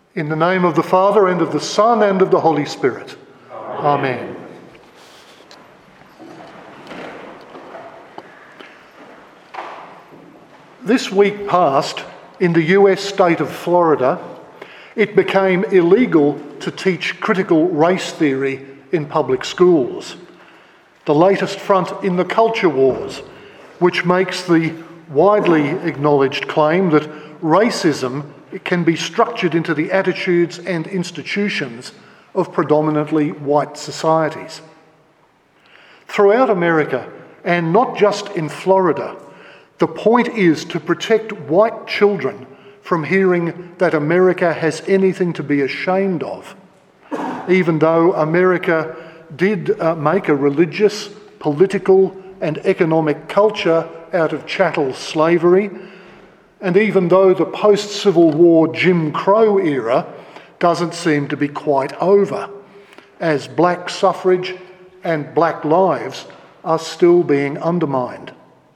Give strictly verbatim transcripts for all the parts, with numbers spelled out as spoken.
In the name of the Father, and of the Son, and of the Holy Spirit. Amen. Amen. This week past, in the U S state of Florida, it became illegal to teach critical race theory in public schools. The latest front in the culture wars, which makes the widely acknowledged claim that racism can be structured into the attitudes and institutions of predominantly white societies. Throughout America, and not just in Florida, the point is to protect white children from hearing that America has anything to be ashamed of, even though America did uh, make a religious, political and economic culture out of chattel slavery, and even though the post-Civil War Jim Crow era doesn't seem to be quite over, as black suffrage and black lives are still being undermined.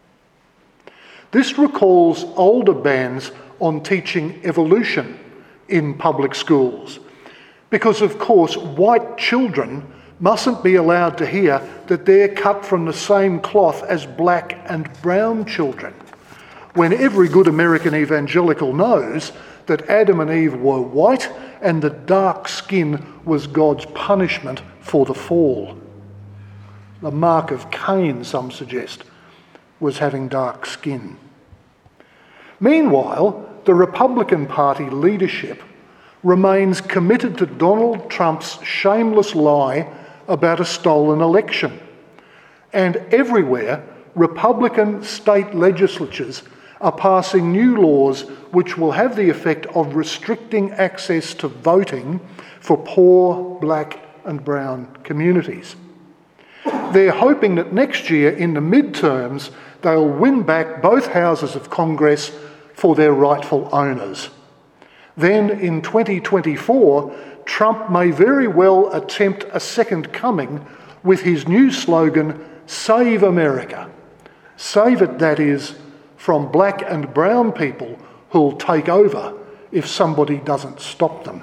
This recalls older bans on teaching evolution in public schools, because of course white children mustn't be allowed to hear that they're cut from the same cloth as black and brown children, when every good American evangelical knows that Adam and Eve were white and that dark skin was God's punishment for the fall. The mark of Cain, some suggest, was having dark skin. Meanwhile, the Republican Party leadership remains committed to Donald Trump's shameless lie about a stolen election. And everywhere, Republican state legislatures are passing new laws which will have the effect of restricting access to voting for poor black and brown communities. They're hoping that next year in the midterms they'll win back both houses of Congress for their rightful owners. Then in twenty twenty-four, Trump may very well attempt a second coming with his new slogan, Save America. Save it, that is, from black and brown people who'll take over if somebody doesn't stop them.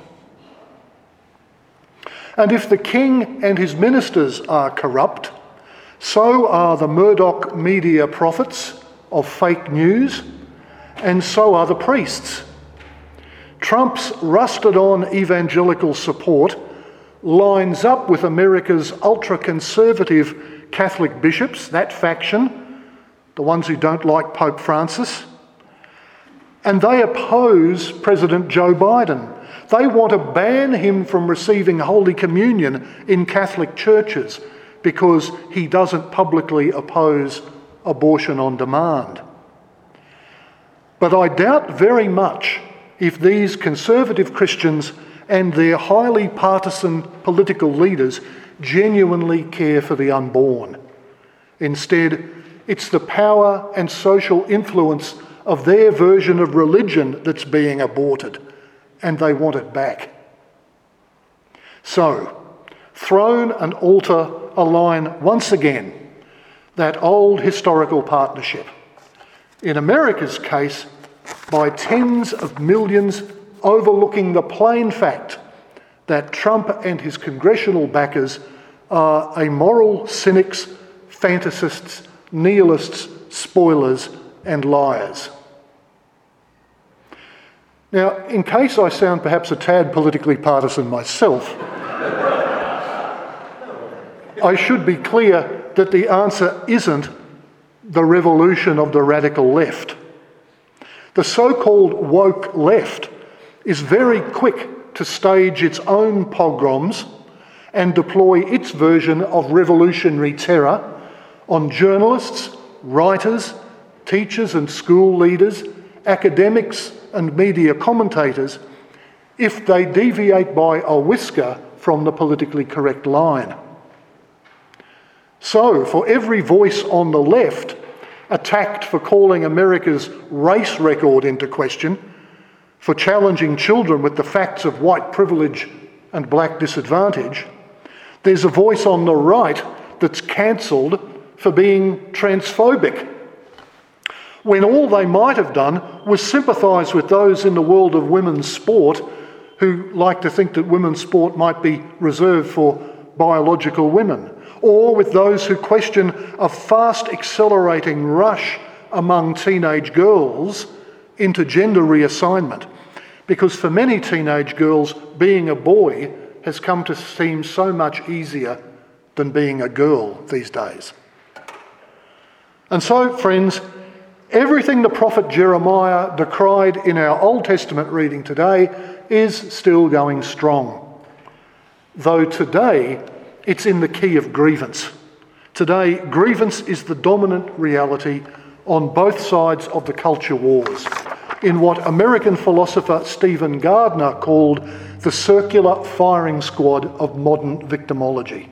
And if the king and his ministers are corrupt, so are the Murdoch media prophets of fake news, and so are the priests. Trump's rusted-on evangelical support lines up with America's ultra-conservative Catholic bishops, that faction, the ones who don't like Pope Francis, and they oppose President Joe Biden. They want to ban him from receiving Holy Communion in Catholic churches because he doesn't publicly oppose abortion on demand. But I doubt very much if these conservative Christians and their highly partisan political leaders genuinely care for the unborn. Instead, it's the power and social influence of their version of religion that's being aborted, and they want it back. So, throne and altar align once again, that old historical partnership. In America's case, by tens of millions, overlooking the plain fact that Trump and his congressional backers are amoral cynics, fantasists, nihilists, spoilers, and liars. Now, in case I sound perhaps a tad politically partisan myself, I should be clear that the answer isn't the revolution of the radical left. The so-called woke left is very quick to stage its own pogroms and deploy its version of revolutionary terror on journalists, writers, teachers and school leaders, academics and media commentators if they deviate by a whisker from the politically correct line. So, for every voice on the left attacked for calling America's race record into question, for challenging children with the facts of white privilege and black disadvantage, there's a voice on the right that's cancelled for being transphobic, when all they might have done was sympathise with those in the world of women's sport who like to think that women's sport might be reserved for biological women, or with those who question a fast accelerating rush among teenage girls into gender reassignment, because for many teenage girls, being a boy has come to seem so much easier than being a girl these days. And so, friends, everything the prophet Jeremiah decried in our Old Testament reading today is still going strong. Though today, it's in the key of grievance. Today, grievance is the dominant reality on both sides of the culture wars, in what American philosopher Stephen Gardner called the circular firing squad of modern victimology.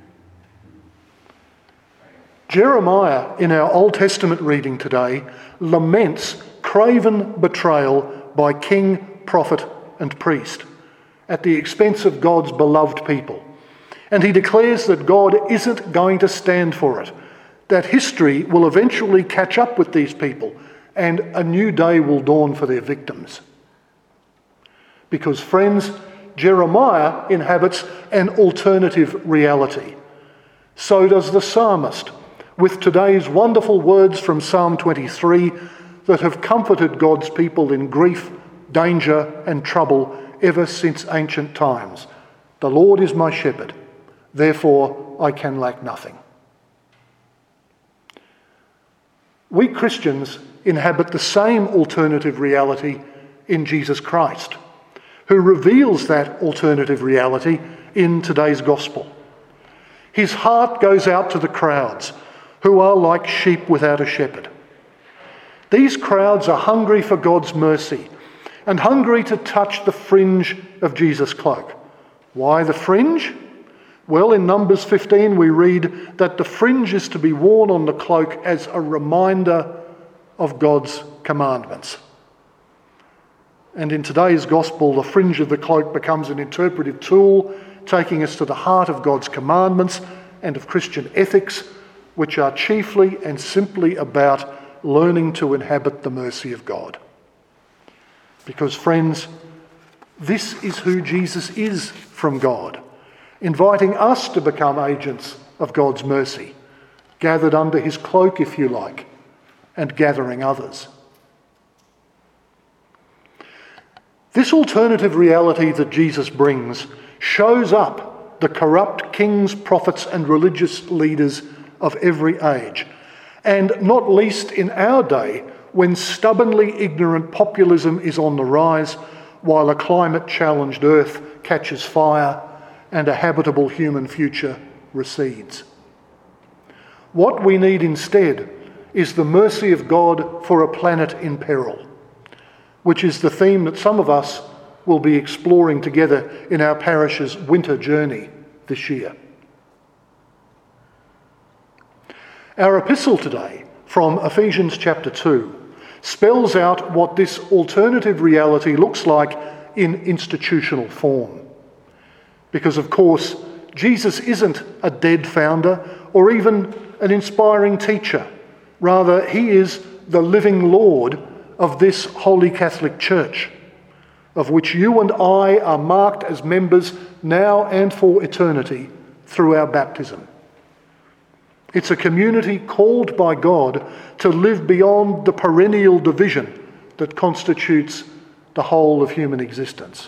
Jeremiah, in our Old Testament reading today, laments craven betrayal by king, prophet and priest at the expense of God's beloved people. And he declares that God isn't going to stand for it, that history will eventually catch up with these people and a new day will dawn for their victims. Because, friends, Jeremiah inhabits an alternative reality. So does the psalmist, with today's wonderful words from Psalm twenty-three that have comforted God's people in grief, danger and trouble ever since ancient times. The Lord is my shepherd, therefore I can lack nothing. We Christians inhabit the same alternative reality in Jesus Christ, who reveals that alternative reality in today's gospel. His heart goes out to the crowds who are like sheep without a shepherd. These crowds are hungry for God's mercy and hungry to touch the fringe of Jesus' cloak. Why the fringe? Well, in Numbers fifteen we read that the fringe is to be worn on the cloak as a reminder of God's commandments. And in today's gospel, the fringe of the cloak becomes an interpretive tool, taking us to the heart of God's commandments and of Christian ethics, which are chiefly and simply about learning to inhabit the mercy of God. Because, friends, this is who Jesus is from God, inviting us to become agents of God's mercy, gathered under his cloak, if you like, and gathering others. This alternative reality that Jesus brings shows up the corrupt kings, prophets and religious leaders of every age, and not least in our day when stubbornly ignorant populism is on the rise while a climate-challenged earth catches fire and a habitable human future recedes. What we need instead is the mercy of God for a planet in peril, which is the theme that some of us will be exploring together in our parish's winter journey this year. Our epistle today from Ephesians chapter two spells out what this alternative reality looks like in institutional form. Because, of course, Jesus isn't a dead founder or even an inspiring teacher. Rather, he is the living Lord of this Holy Catholic Church, of which you and I are marked as members now and for eternity through our baptism. It's a community called by God to live beyond the perennial division that constitutes the whole of human existence.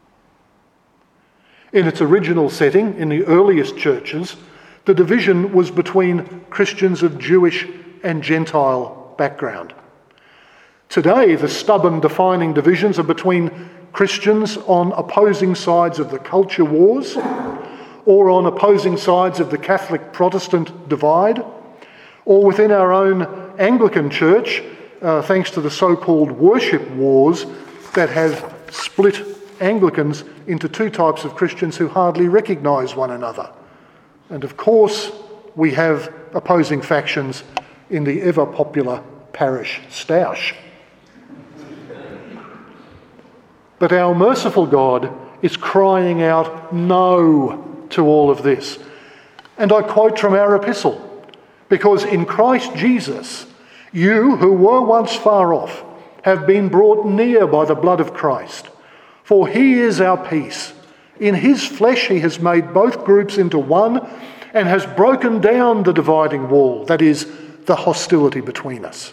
In its original setting, in the earliest churches, the division was between Christians of Jewish and Gentile background. Today, the stubborn defining divisions are between Christians on opposing sides of the culture wars, or on opposing sides of the Catholic-Protestant divide, or within our own Anglican Church, uh, thanks to the so-called worship wars that have split Anglicans into two types of Christians who hardly recognise one another. And of course, we have opposing factions in the ever-popular parish stoush. But our merciful God is crying out no to all of this. And I quote from our epistle, because in Christ Jesus, you who were once far off have been brought near by the blood of Christ. For he is our peace. In his flesh he has made both groups into one and has broken down the dividing wall, that is, the hostility between us.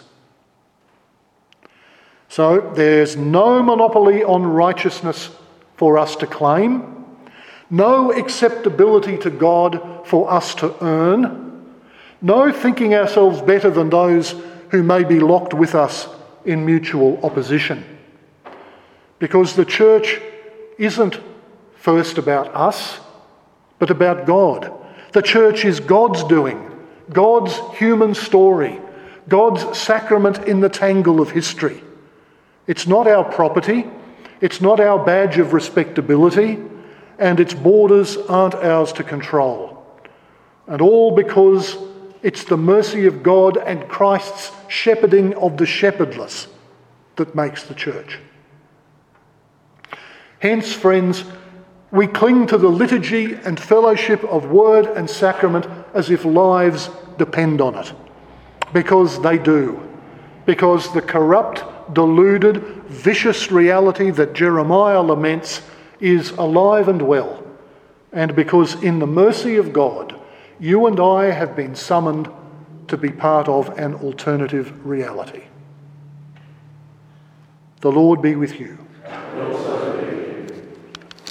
So there's no monopoly on righteousness for us to claim, no acceptability to God for us to earn, no thinking ourselves better than those who may be locked with us in mutual opposition. Because the church isn't first about us, but about God. The church is God's doing, God's human story, God's sacrament in the tangle of history. It's not our property, it's not our badge of respectability, and its borders aren't ours to control. And all because it's the mercy of God and Christ's shepherding of the shepherdless that makes the church. Hence, friends, we cling to the liturgy and fellowship of word and sacrament as if lives depend on it, because they do, because the corrupt, deluded, vicious reality that Jeremiah laments is alive and well, and because in the mercy of God, you and I have been summoned to be part of an alternative reality. The Lord be with you.